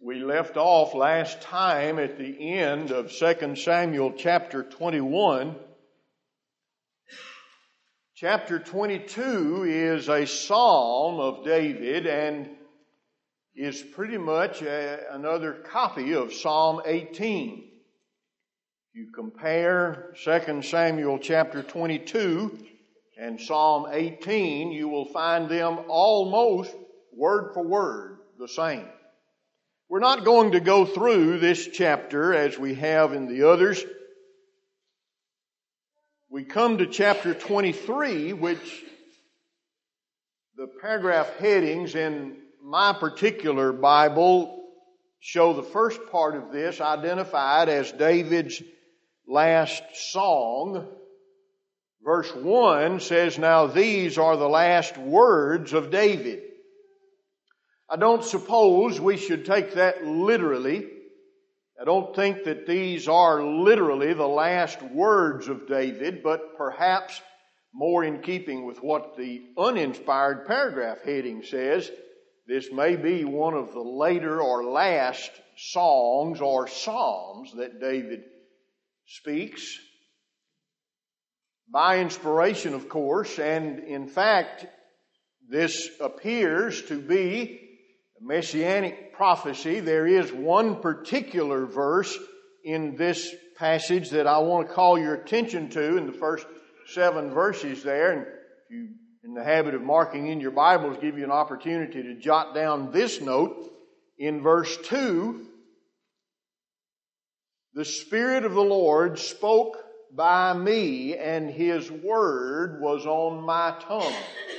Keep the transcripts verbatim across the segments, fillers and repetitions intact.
We left off last time at the end of Second Samuel chapter twenty-one. Chapter twenty-two is a psalm of David and is pretty much a, another copy of Psalm eighteen. If you compare Second Samuel chapter twenty-two and Psalm eighteen, you will find them almost word for word the same. We're not going to go through this chapter as we have in the others. We come to chapter twenty-three, which the paragraph headings in my particular Bible show the first part of this identified as David's last song. Verse one says, "Now these are the last words of David." I don't suppose we should take that literally. I don't think that these are literally the last words of David, but perhaps more in keeping with what the uninspired paragraph heading says, this may be one of the later or last songs or psalms that David speaks. By inspiration, of course, and in fact, this appears to be Messianic prophecy. There is one particular verse in this passage that I want to call your attention to in the first seven verses there. And if you're in the habit of marking in your Bibles, give you an opportunity to jot down this note. In verse two, "The Spirit of the Lord spoke by me, and His word was on my tongue."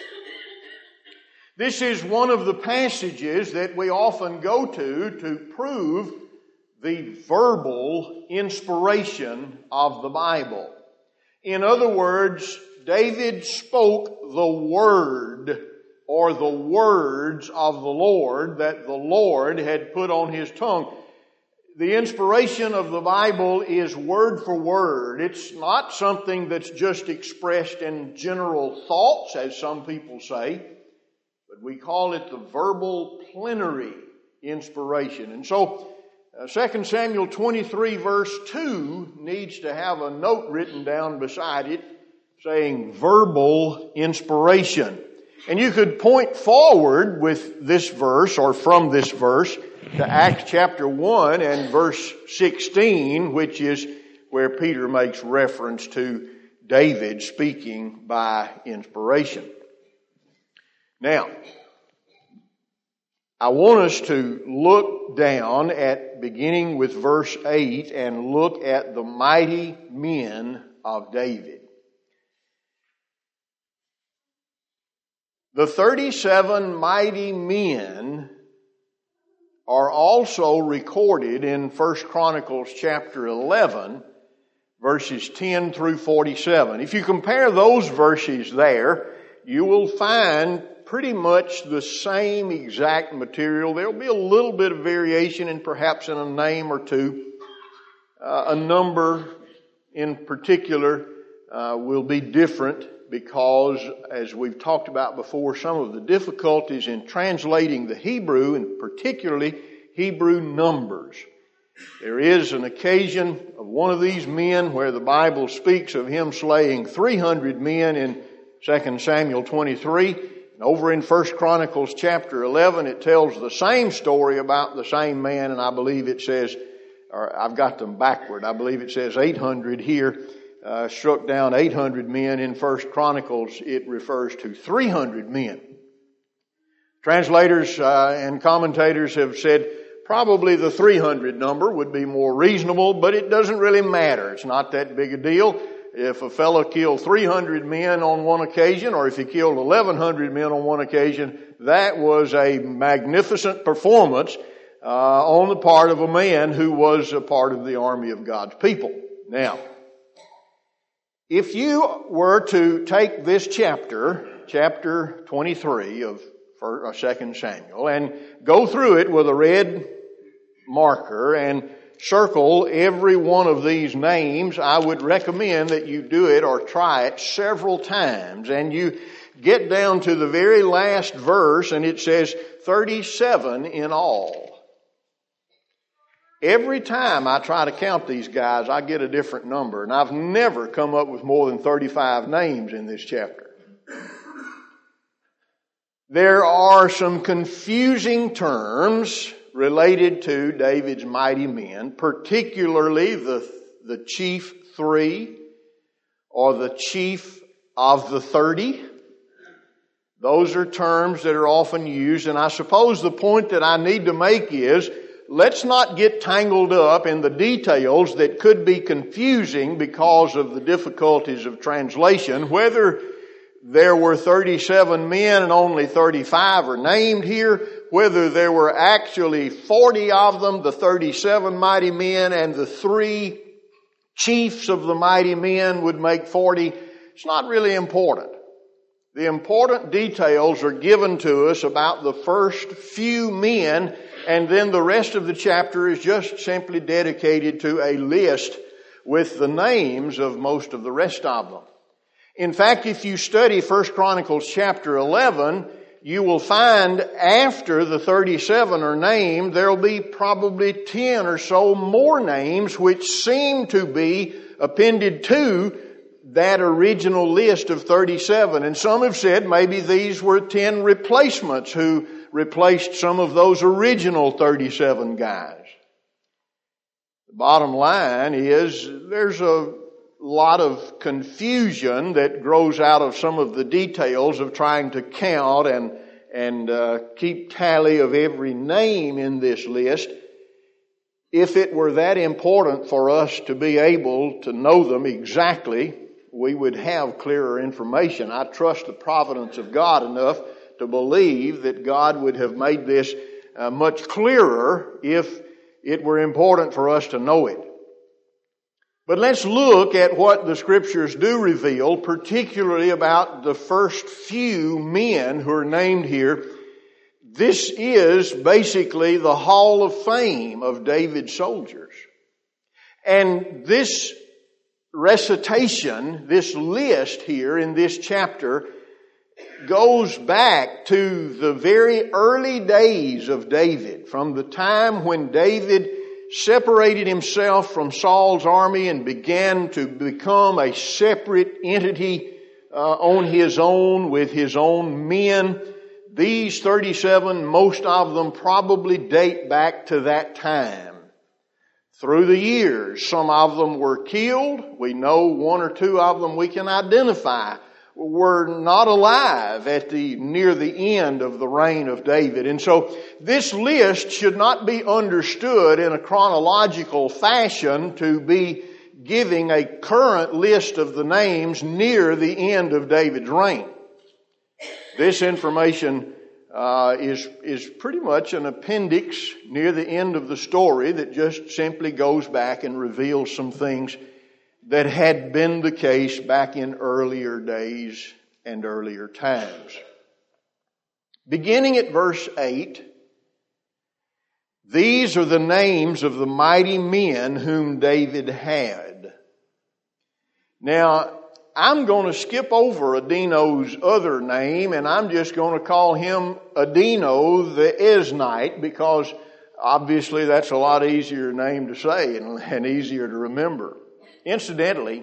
This is one of the passages that we often go to to prove the verbal inspiration of the Bible. In other words, David spoke the word or the words of the Lord that the Lord had put on his tongue. The inspiration of the Bible is word for word. It's not something that's just expressed in general thoughts, as some people say. But we call it the verbal plenary inspiration. And so, uh, Second Samuel twenty-three verse two needs to have a note written down beside it saying verbal inspiration. And you could point forward with this verse or from this verse to Acts chapter one and verse sixteen, which is where Peter makes reference to David speaking by inspiration. Now, I want us to look down at beginning with verse eight and look at the mighty men of David. The thirty-seven mighty men are also recorded in First Chronicles chapter eleven, verses ten through forty-seven. If you compare those verses there, you will find pretty much the same exact material. There'll be a little bit of variation and perhaps in a name or two. Uh, a number in particular uh, will be different because, as we've talked about before, some of the difficulties in translating the Hebrew, and particularly Hebrew numbers. There is an occasion of one of these men where the Bible speaks of him slaying three hundred men in Second Samuel twenty-three. And over in First Chronicles chapter eleven, it tells the same story about the same man, and I believe it says, or I've got them backward, I believe it says eight hundred here, uh, struck down eight hundred men. In First Chronicles, it refers to three hundred men. Translators uh, and commentators have said probably the three hundred number would be more reasonable, but it doesn't really matter. It's not that big a deal. If a fellow killed three hundred men on one occasion, or if he killed eleven hundred men on one occasion, that was a magnificent performance uh, on the part of a man who was a part of the army of God's people. Now, if you were to take this chapter, chapter twenty-three of Second Samuel, and go through it with a red marker and circle every one of these names, I would recommend that you do it or try it several times, and you get down to the very last verse and it says thirty-seven in all. Every time I try to count these guys, I get a different number, and I've never come up with more than thirty-five names in this chapter. There are some confusing terms related to David's mighty men, particularly the, the chief three or the chief of the thirty. Those are terms that are often used, and I suppose the point that I need to make is, let's not get tangled up in the details that could be confusing because of the difficulties of translation, whether there were thirty-seven men and only thirty-five are named here, whether there were actually forty of them, the thirty-seven mighty men, and the three chiefs of the mighty men would make forty. It's not really important. The important details are given to us about the first few men, and then the rest of the chapter is just simply dedicated to a list with the names of most of the rest of them. In fact, if you study First Chronicles chapter eleven, you will find after the thirty-seven are named, there will be probably ten or so more names which seem to be appended to that original list of thirty-seven. And some have said maybe these were ten replacements who replaced some of those original thirty-seven guys. The bottom line is there's a lot of confusion that grows out of some of the details of trying to count and and uh, keep tally of every name in this list. If it were that important for us to be able to know them exactly, we would have clearer information. I trust the providence of God enough to believe that God would have made this uh, much clearer if it were important for us to know it. But let's look at what the Scriptures do reveal, particularly about the first few men who are named here. This is basically the Hall of Fame of David's soldiers. And this recitation, this list here in this chapter, goes back to the very early days of David, from the time when David separated himself from Saul's army and began to become a separate entity uh, on his own with his own men. These thirty-seven, most of them probably date back to that time. Through the years, some of them were killed. We know one or two of them we can identify were not alive at the near the end of the reign of David. And so this list should not be understood in a chronological fashion to be giving a current list of the names near the end of David's reign. This information uh, is is pretty much an appendix near the end of the story that just simply goes back and reveals some things that had been the case back in earlier days and earlier times. Beginning at verse eight, these are the names of the mighty men whom David had. Now, I'm going to skip over Adino's other name, and I'm just going to call him Adino the Eznite, because obviously that's a lot easier name to say and, and easier to remember. Incidentally,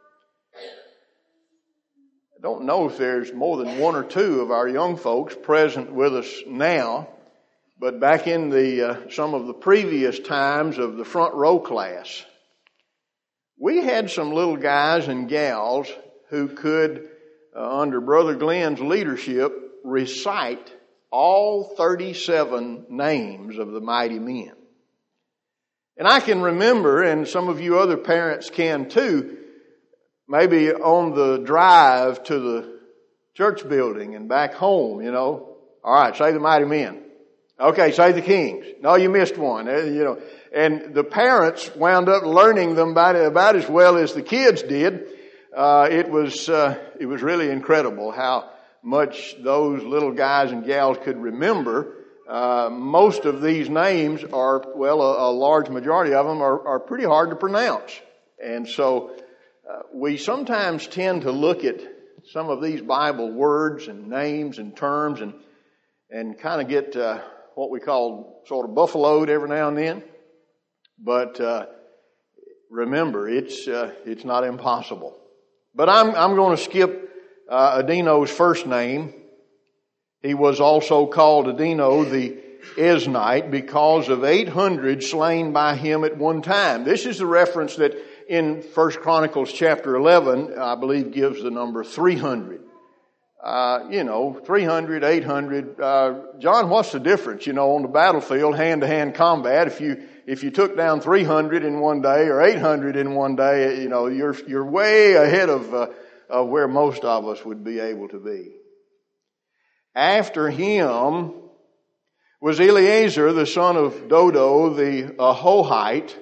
I don't know if there's more than one or two of our young folks present with us now, but back in the uh, some of the previous times of the front row class, we had some little guys and gals who could, uh, under Brother Glenn's leadership, recite all thirty-seven names of the mighty men. And I can remember, and some of you other parents can too, maybe on the drive to the church building and back home, you know. All right, say the mighty men. Okay, say the kings. No, you missed one. You know, and the parents wound up learning them about, about as well as the kids did. Uh, it was uh, it was really incredible how much those little guys and gals could remember. Uh, most of these names are, well, a, a large majority of them are, are pretty hard to pronounce. And so uh, we sometimes tend to look at some of these Bible words and names and terms and and kind of get uh, what we call sort of buffaloed every now and then. But uh, remember, it's uh, it's not impossible. But I'm I'm going to skip uh, Adino's first name. He was also called Adino the Eznite because of eight hundred slain by him at one time. This is the reference that in First Chronicles chapter eleven, I believe, gives the number three hundred. Uh, you know, three hundred, eight hundred. Uh, John, what's the difference? You know, on the battlefield, hand-to-hand combat, if you if you took down three hundred in one day or eight hundred in one day, you know, you're you're way ahead of, uh, of where most of us would be able to be. After him was Eleazar, the son of Dodo, the Ahohite.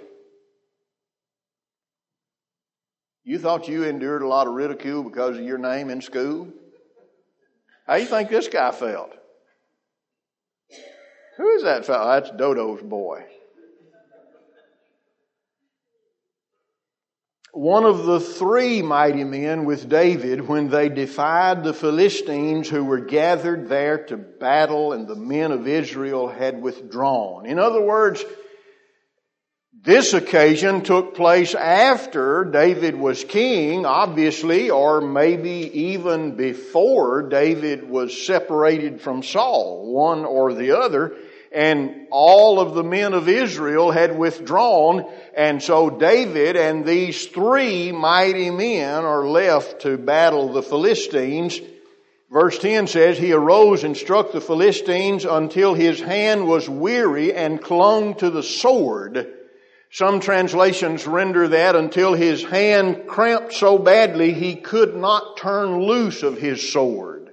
You thought you endured a lot of ridicule because of your name in school? How do you think this guy felt? Who is that fellow? That's Dodo's boy. One of the three mighty men with David when they defied the Philistines who were gathered there to battle, and the men of Israel had withdrawn. In other words, this occasion took place after David was king, obviously, or maybe even before David was separated from Saul, one or the other, and all of the men of Israel had withdrawn, and so David and these three mighty men are left to battle the Philistines. Verse ten says, he arose and struck the Philistines until his hand was weary and clung to the sword. Some translations render that until his hand cramped so badly he could not turn loose of his sword.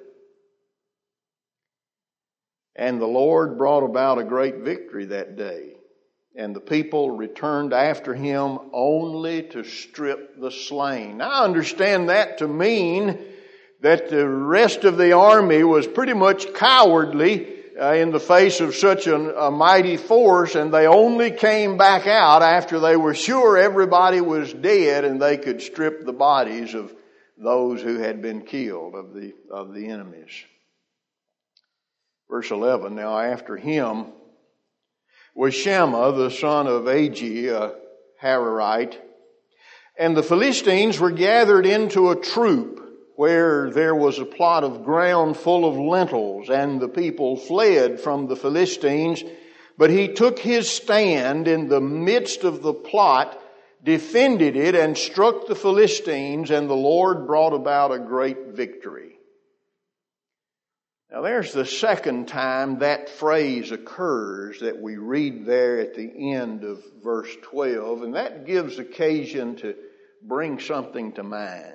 And the Lord brought about a great victory that day. And the people returned after him only to strip the slain. Now I understand that to mean that the rest of the army was pretty much cowardly Uh, in the face of such an, a mighty force, and they only came back out after they were sure everybody was dead and they could strip the bodies of those who had been killed, of the of the enemies. Verse eleven, now after him was Shammah, the son of Agi, a Hararite, and the Philistines were gathered into a troop where there was a plot of ground full of lentils, and the people fled from the Philistines. But he took his stand in the midst of the plot, defended it, and struck the Philistines, and the Lord brought about a great victory. Now there's the second time that phrase occurs that we read there at the end of verse twelve, and that gives occasion to bring something to mind.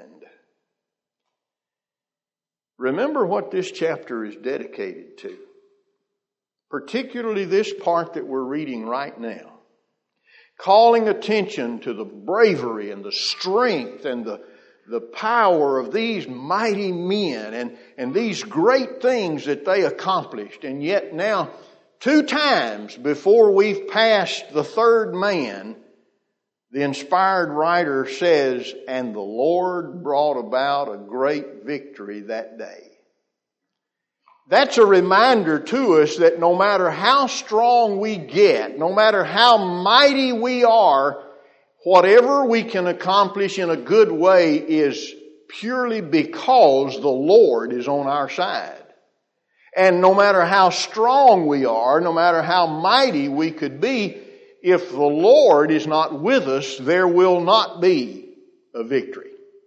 Remember what this chapter is dedicated to, particularly this part that we're reading right now, calling attention to the bravery and the strength and the, the power of these mighty men and, and these great things that they accomplished. And yet now, two times before we've passed the third man, the inspired writer says, and the Lord brought about a great victory that day. That's a reminder to us that no matter how strong we get, no matter how mighty we are, whatever we can accomplish in a good way is purely because the Lord is on our side. And no matter how strong we are, no matter how mighty we could be, if the Lord is not with us, there will not be a victory.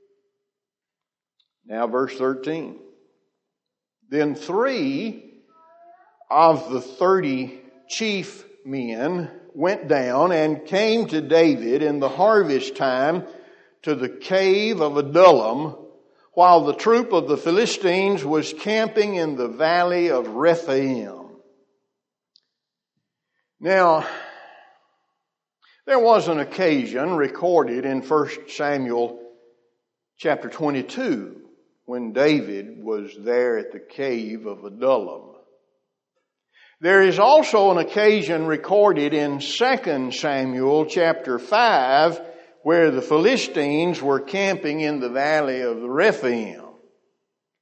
Now verse thirteen. Then three of the thirty chief men went down and came to David in the harvest time to the cave of Adullam, while the troop of the Philistines was camping in the valley of Rephaim. Now, there was an occasion recorded in First Samuel chapter twenty-two when David was there at the cave of Adullam. There is also an occasion recorded in Second Samuel chapter five where the Philistines were camping in the valley of Rephaim.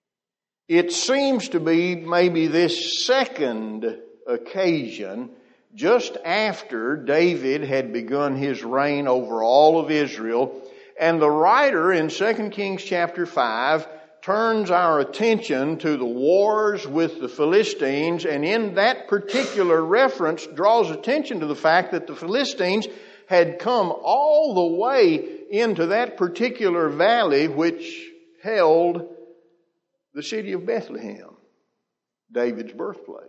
It seems to be maybe this second occasion just after David had begun his reign over all of Israel. And the writer in Second Kings chapter five turns our attention to the wars with the Philistines, and in that particular reference draws attention to the fact that the Philistines had come all the way into that particular valley which held the city of Bethlehem, David's birthplace.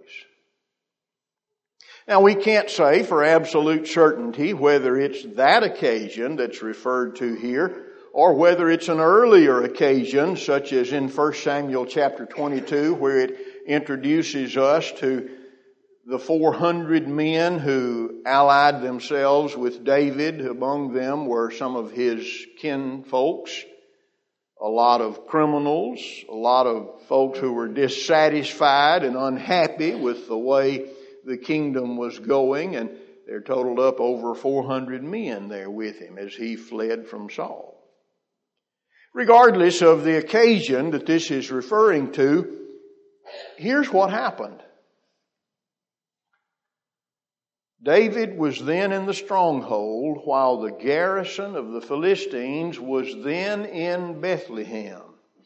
Now, we can't say for absolute certainty whether it's that occasion that's referred to here or whether it's an earlier occasion, such as in First Samuel chapter twenty-two, where it introduces us to the four hundred men who allied themselves with David. Among them were some of his kinfolks, a lot of criminals, a lot of folks who were dissatisfied and unhappy with the way the kingdom was going, and there totaled up over four hundred men there with him as he fled from Saul. Regardless of the occasion that this is referring to, here's what happened. David was then in the stronghold while the garrison of the Philistines was then in Bethlehem.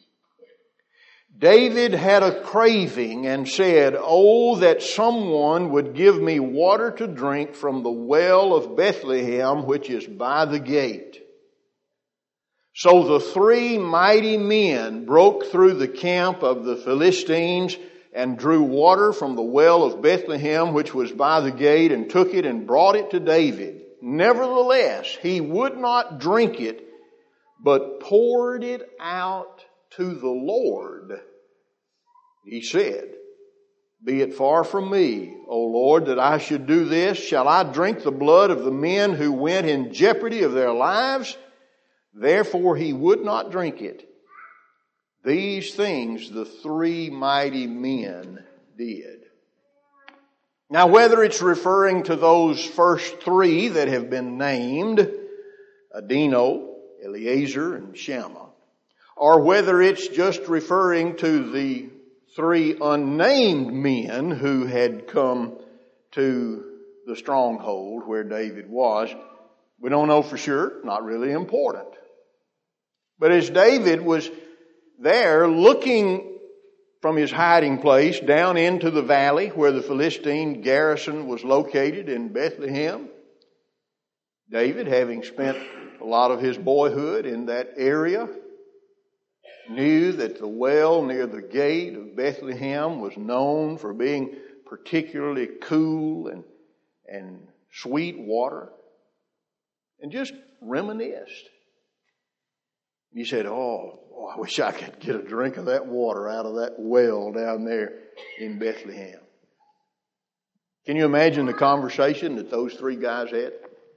David had a craving and said, "Oh, that someone would give me water to drink from the well of Bethlehem, which is by the gate." So the three mighty men broke through the camp of the Philistines and drew water from the well of Bethlehem, which was by the gate, and took it and brought it to David. Nevertheless, he would not drink it, but poured it out to the Lord. He said, "Be it far from me, O Lord, that I should do this. Shall I drink the blood of the men who went in jeopardy of their lives?" Therefore he would not drink it. These things the three mighty men did. Now, whether it's referring to those first three that have been named, Adino, Eleazar, and Shammah, or whether it's just referring to the three unnamed men who had come to the stronghold where David was, we don't know for sure, not really important. But as David was there looking from his hiding place down into the valley where the Philistine garrison was located in Bethlehem, David, having spent a lot of his boyhood in that area, knew that the well near the gate of Bethlehem was known for being particularly cool and, and sweet water, and just reminisced. He said, oh, oh, I wish I could get a drink of that water out of that well down there in Bethlehem. Can you imagine the conversation that those three guys had?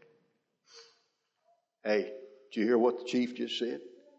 Hey, did you hear what the chief just said?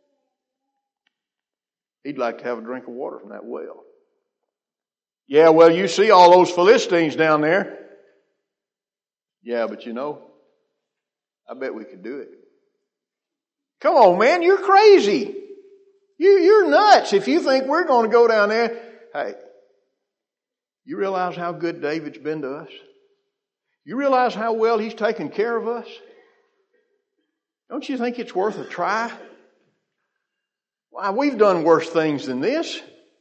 He'd like to have a drink of water from that well. Yeah, well, you see all those Philistines down there. Yeah, but you know, I bet we could do it. Come on, man, you're crazy. You, you're nuts if you think we're going to go down there. Hey, you realize how good David's been to us? You realize how well he's taken care of us? Don't you think it's worth a try? Why, we've done worse things than this.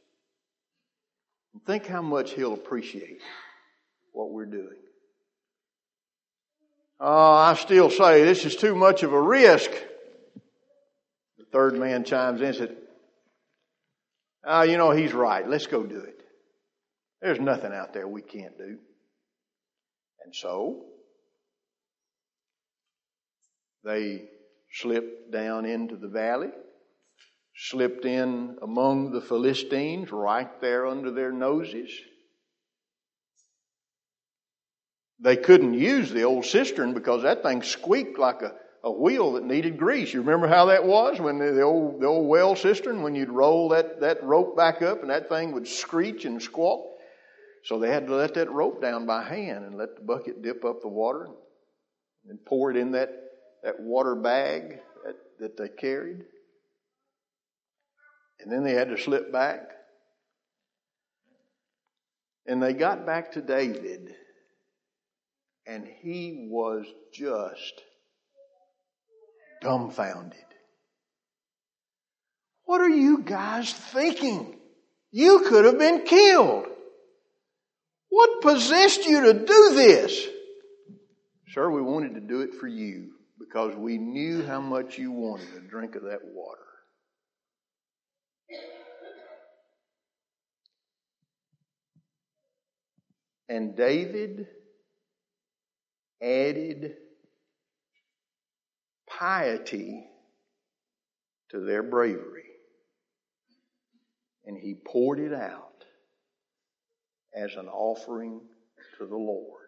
Think how much he'll appreciate what we're doing. Oh, I still say this is too much of a risk. The third man chimes in and said, oh, you know, he's right. Let's go do it. There's nothing out there we can't do. And so they slipped down into the valley, slipped in among the Philistines right there under their noses. They couldn't use the old cistern because that thing squeaked like a, a wheel that needed grease. You remember how that was when the, the old the old well cistern, when you'd roll that, that rope back up and that thing would screech and squawk? So they had to let that rope down by hand and let the bucket dip up the water and pour it in that, that water bag that, that they carried. And then they had to slip back. And they got back to David. And he was just dumbfounded. What are you guys thinking? You could have been killed. What possessed you to do this? Sir, we wanted to do it for you because we knew how much you wanted a drink of that water. And David added piety to their bravery. And he poured it out as an offering to the Lord.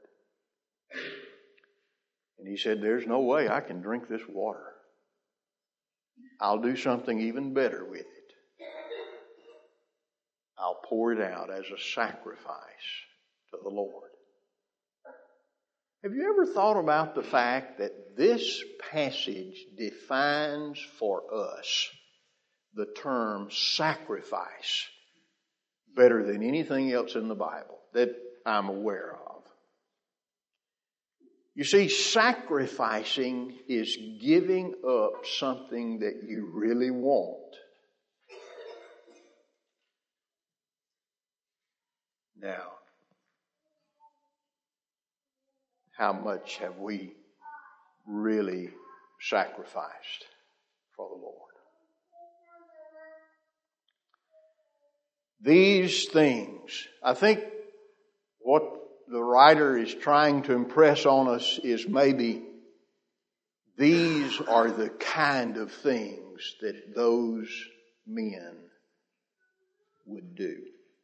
And he said, there's no way I can drink this water. I'll do something even better with it. I'll pour it out as a sacrifice to the Lord. Have you ever thought about the fact that this passage defines for us the term sacrifice better than anything else in the Bible that I'm aware of? You see, sacrificing is giving up something that you really want. Now, how much have we really sacrificed for the Lord? These things, I think what the writer is trying to impress on us is maybe these are the kind of things that those men would do.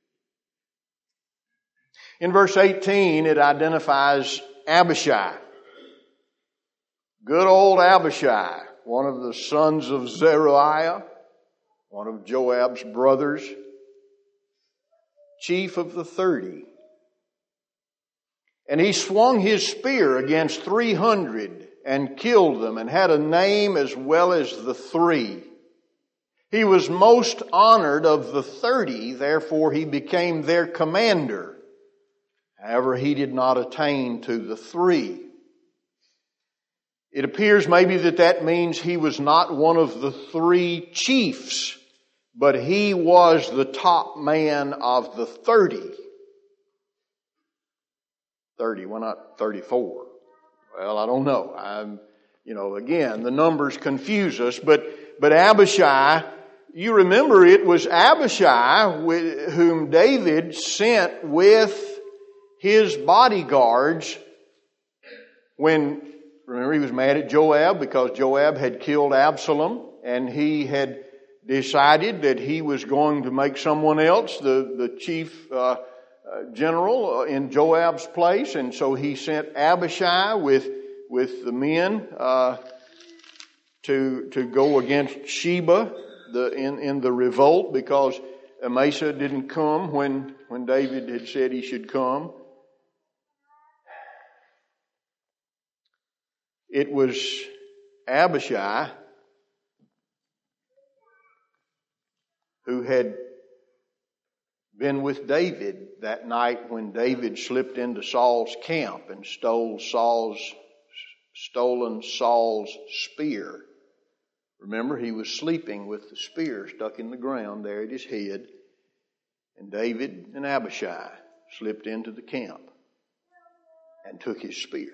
In verse eighteen, it identifies Abishai. Good old Abishai, one of the sons of Zeruiah, one of Joab's brothers, chief of the thirty. And he swung his spear against three hundred and killed them and had a name as well as the three. He was most honored of the thirty, therefore he became their commander. However, he did not attain to the three. It appears maybe that that means he was not one of the three chiefs, but he was the top man of the thirty. thirty, why not thirty-four? Well, I don't know. I'm, you know, again, the numbers confuse us, but, but Abishai, you remember it was Abishai whom David sent with his bodyguards when, remember, he was mad at Joab because Joab had killed Absalom, and he had decided that he was going to make someone else the, the chief uh, uh, general in Joab's place, and so he sent Abishai with with the men uh, to to go against Sheba the in, in the revolt because Amasa didn't come when when David had said he should come. It was Abishai who had been with David that night when David slipped into Saul's camp and stole Saul's stolen Saul's spear. Remember, he was sleeping with the spear stuck in the ground there at his head, and David and Abishai slipped into the camp and took his spear.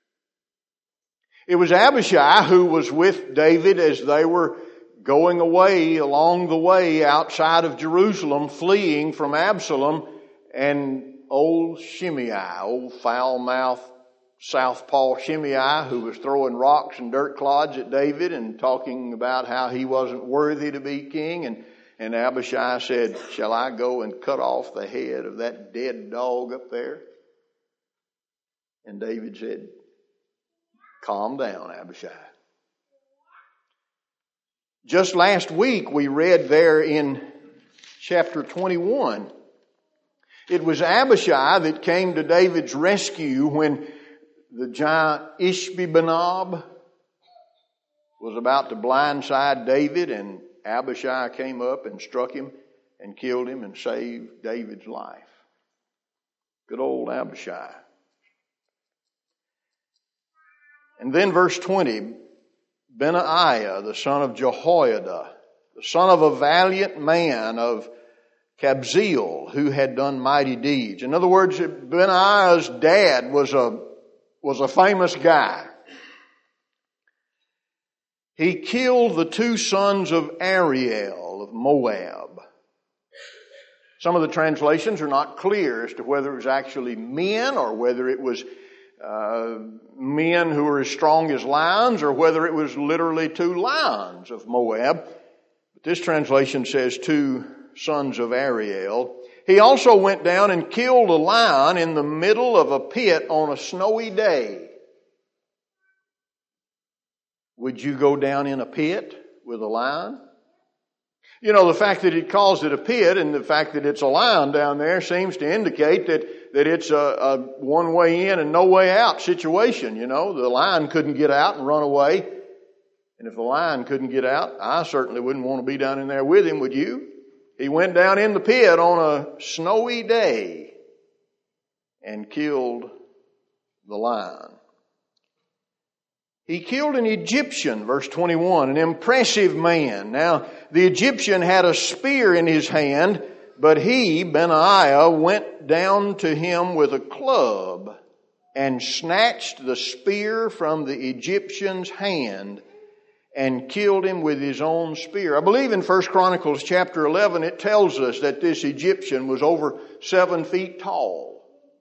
It was Abishai who was with David as they were going away along the way outside of Jerusalem, fleeing from Absalom, and old Shimei, old foul-mouthed southpaw Shimei, who was throwing rocks and dirt clods at David and talking about how he wasn't worthy to be king. And, and Abishai said, shall I go and cut off the head of that dead dog up there? And David said, calm down, Abishai. Just last week we read there in chapter twenty-one, it was Abishai that came to David's rescue when the giant Ishbi-Benob was about to blindside David, and Abishai came up and struck him and killed him and saved David's life. Good old Abishai. And then verse twenty, Benaiah, the son of Jehoiada, the son of a valiant man of Kabzeel, who had done mighty deeds. In other words, Benaiah's dad was a, was a famous guy. He killed the two sons of Ariel of Moab. Some of the translations are not clear as to whether it was actually men or whether it was uh, men who were as strong as lions or whether it was literally two lions of Moab. But this translation says two sons of Ariel. He also went down and killed a lion in the middle of a pit on a snowy day. Would you go down in a pit with a lion? You know, the fact that it calls it a pit and the fact that it's a lion down there seems to indicate that, that it's a, a one way in and no way out situation. You know, the lion couldn't get out and run away. And if the lion couldn't get out, I certainly wouldn't want to be down in there with him, would you? He went down in the pit on a snowy day and killed the lion. He killed an Egyptian, verse twenty-one, an impressive man. Now, the Egyptian had a spear in his hand, but he, Benaiah, went down to him with a club and snatched the spear from the Egyptian's hand and killed him with his own spear. I believe in First Chronicles chapter eleven it tells us that this Egyptian was over seven feet tall.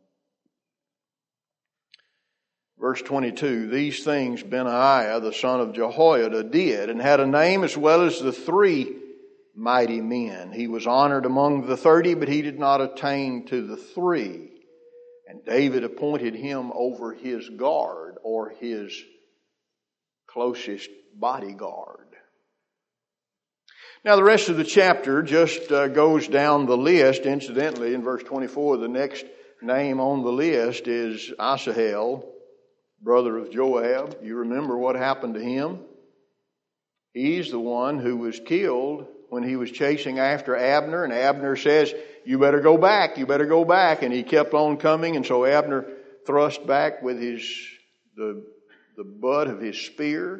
Verse twenty-two, these things Benaiah, the son of Jehoiada, did, and had a name as well as the three mighty men. He was honored among the thirty, but he did not attain to the three. And David appointed him over his guard, or his closest bodyguard. Now the rest of the chapter just uh, goes down the list. Incidentally, in verse twenty-four, the next name on the list is Asahel, brother of Joab. You remember what happened to him? He's the one who was killed when he was chasing after Abner, and Abner says, you better go back, you better go back. And he kept on coming, and so Abner thrust back with his the, the butt of his spear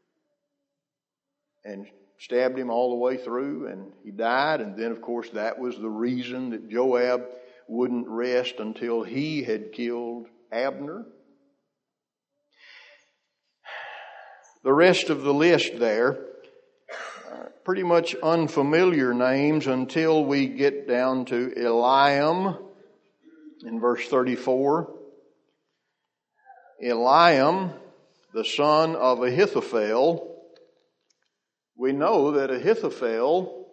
and stabbed him all the way through, and he died. And then, of course, that was the reason that Joab wouldn't rest until he had killed Abner. The rest of the list there, uh, pretty much unfamiliar names until we get down to Eliam in verse thirty-four. Eliam, the son of Ahithophel. We know that Ahithophel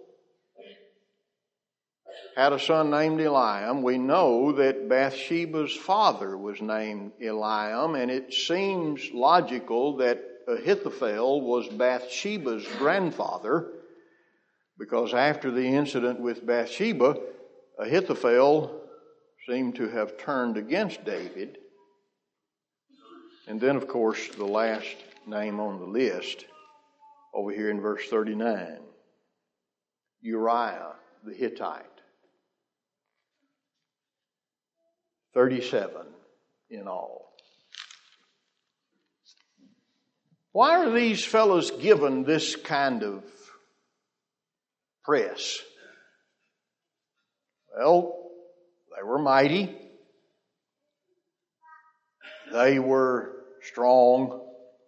had a son named Eliam. We know that Bathsheba's father was named Eliam, and it seems logical that Ahithophel was Bathsheba's grandfather, because after the incident with Bathsheba, Ahithophel seemed to have turned against David. And then, of course, the last name on the list over here in verse thirty-nine, Uriah the Hittite. thirty-seven in all. Why are these fellows given this kind of press? Well, they were mighty. They were strong.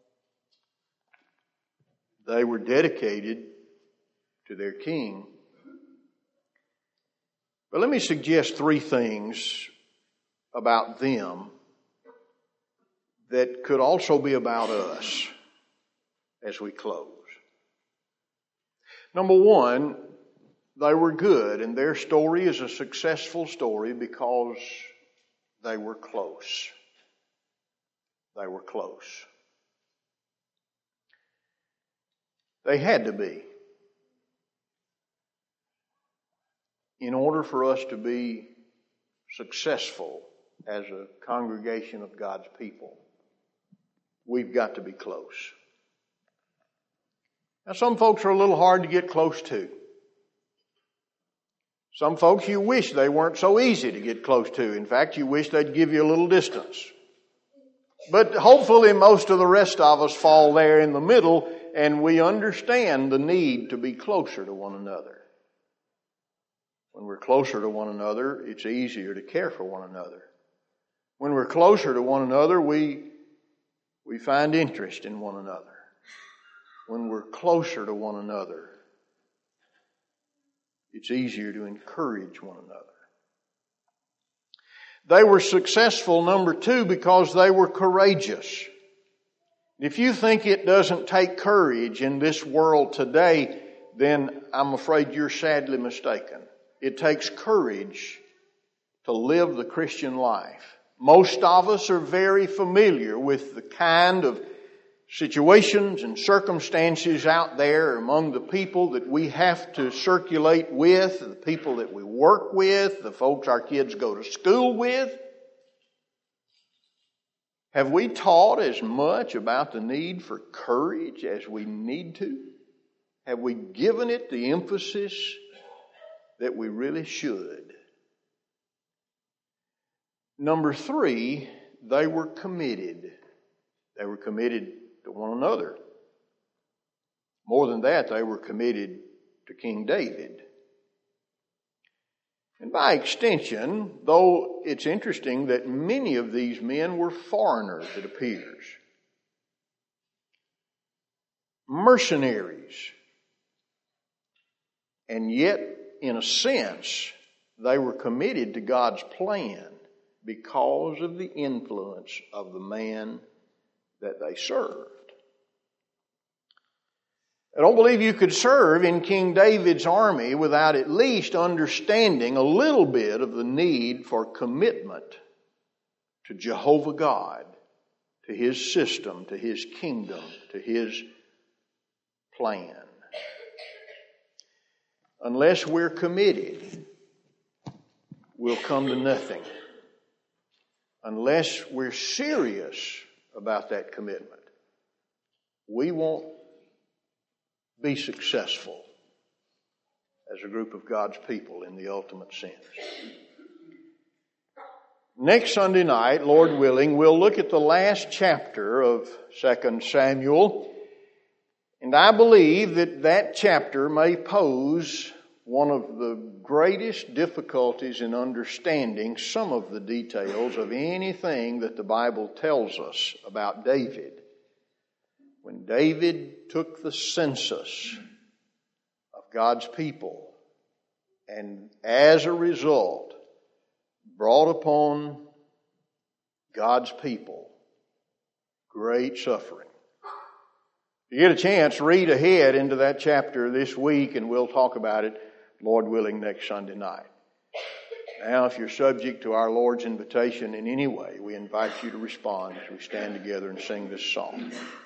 They were dedicated to their king. But let me suggest three things about them that could also be about us as we close. Number one, they were good, and their story is a successful story because they were close. They were close. They had to be. In order for us to be successful as a congregation of God's people, we've got to be close. Now, some folks are a little hard to get close to. Some folks you wish they weren't so easy to get close to. In fact, you wish they'd give you a little distance. But hopefully most of the rest of us fall there in the middle, and we understand the need to be closer to one another. When we're closer to one another, it's easier to care for one another. When we're closer to one another, we, we find interest in one another. When we're closer to one another, it's easier to encourage one another. They were successful, number two, because they were courageous. If you think it doesn't take courage in this world today, then I'm afraid you're sadly mistaken. It takes courage to live the Christian life. Most of us are very familiar with the kind of situations and circumstances out there among the people that we have to circulate with, the people that we work with, the folks our kids go to school with. Have we taught as much about the need for courage as we need to? Have we given it the emphasis that we really should? Number three, they were committed. They were committed to one another. More than that, they were committed to King David. And by extension, though it's interesting that many of these men were foreigners, it appears. Mercenaries. And yet, in a sense, they were committed to God's plan because of the influence of the man that they served. I don't believe you could serve in King David's army without at least understanding a little bit of the need for commitment to Jehovah God, to His system, to His kingdom, to His plan. Unless we're committed, we'll come to nothing. Unless we're serious about that commitment, we won't be successful as a group of God's people in the ultimate sense. Next Sunday night, Lord willing, we'll look at the last chapter of Second Samuel, and I believe that that chapter may pose one of the greatest difficulties in understanding some of the details of anything that the Bible tells us about David. When David took the census of God's people and as a result brought upon God's people great suffering. If you get a chance, read ahead into that chapter this week and we'll talk about it, Lord willing, next Sunday night. Now, if you're subject to our Lord's invitation in any way, we invite you to respond as we stand together and sing this song.